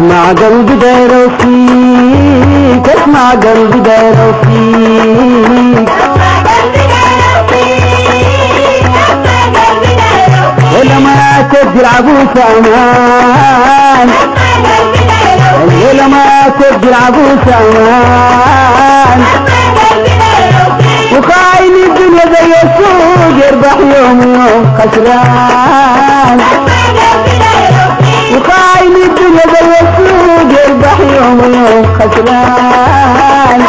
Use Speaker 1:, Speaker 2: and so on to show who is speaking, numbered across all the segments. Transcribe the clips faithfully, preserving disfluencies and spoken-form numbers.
Speaker 1: اسمع قلبي داير فيك، اسمع قلبي داير فيك، ولا ما تدي العبوس امان، ولا ما تدي العبوس امان، وخاين الدنيا زي السوق يربح يوم يوم خسران، وخاين الدنيا زي السوق يربح يوم يوم خسران،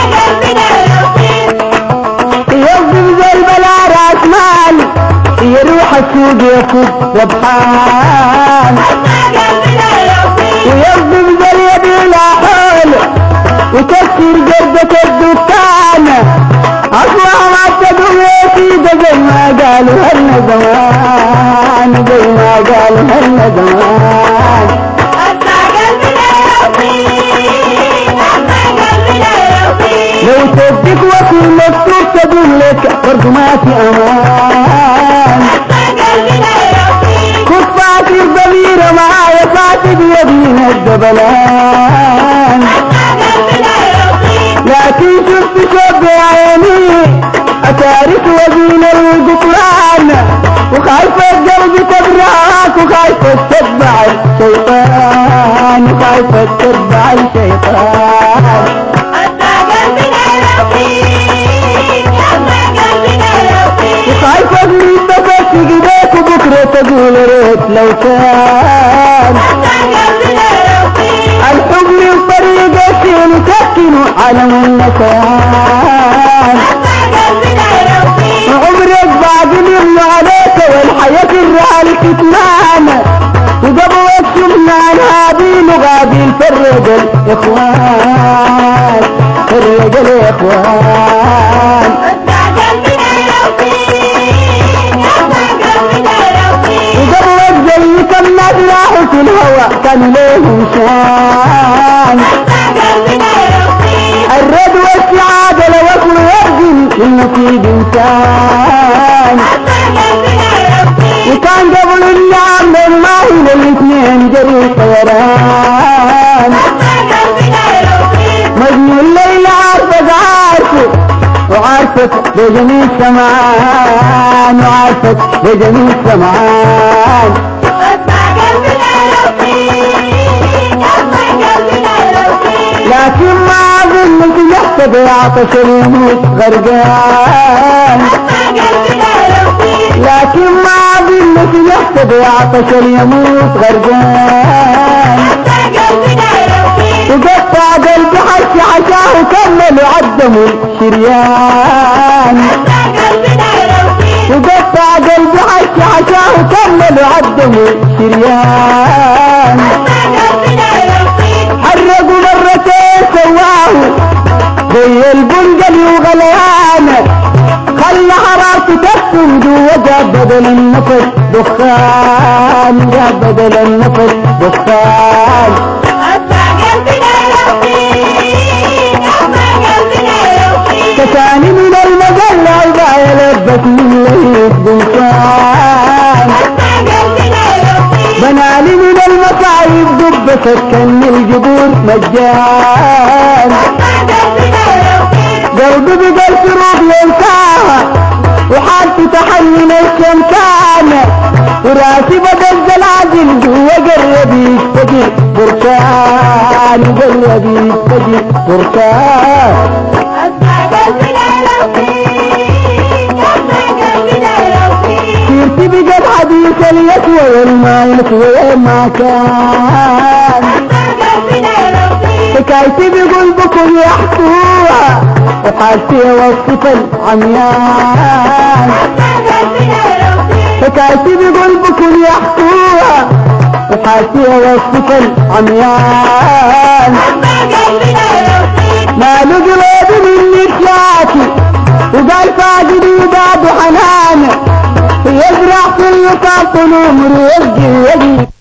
Speaker 1: يوم زي البلا راس مال يروح السوق يفوت ربحان، ويوم زي يدي لا حول وتكسر جردة الدكان، أصلها ما تدوي ده زي ما قالوا هلنا زمان، زي ما قالوا هلنا زمان. لو تديك وكيل مكتوب تقول لك برضو ما في امان، كنت فاكر ضمير معايا فاتد يدين الدبلان، لكن شفت شوف بعيني اتارك وزين القطران، وخايفة قلبي تبراك وخايفة تتبع الشيطان، وخايفة تتبع الشيطان. وخايفة من بس ايديك وبكرة تقول ريت لو كان الحب وطريقتين يسكنوا عالم النسيان، وعمرك بعد منه عليك والحياة الرعال كتمان، وقبل الشمال هابيل وغابيل فرق الاخوان، فرق الاخوان. وقبل زي كم ناس في الهوى كان لهم شان، الرد والسعادة لو اكل يرجم للنصيب انسان، وكان قبل النعم من الله للاثنين جري طيران، مجنون الليل عارفة عارفة وعارفة بجميع سمعان، وعارفة بجميع سمعان. لكن ما ظنك يحسب يعطش يموت غرقان، لكن ما ظنك يحسب يعطش يموت غرقان، وقطع قلبي حش عشاه وكمل وعدموا الشريان، وقطع قلبي حش عشاه وكمل وعدموا الشريان، حرقوا مرتين سواه زي البنجل وغليان، خلى حرارته تكتم جوا جاب بدل النفس دخان، جاب بدل النفس دخان. كساني من المجلة عباية لبت من لهيب دخان، بنالي من المصايب دب سكن الجبور مجان، قلبي بقى الشروق ينساها وحالتي تحنن الشمكان، وراسي بدل الزلازل جوا قربي يستجي بركان، قربي يستجي بركان. سيرتي بقى الحديث اليسوى والما يسوى ما كان، حكايتي بقلبكم يحكوها وحالتي وصف العميان، حكايتي بقلبكم يحكوها وحالتي وصف العميان، ما لقلب مني شاكي وقال فاقدي وبعد حنان، يزرع في اليقاط الامر يرجي يجي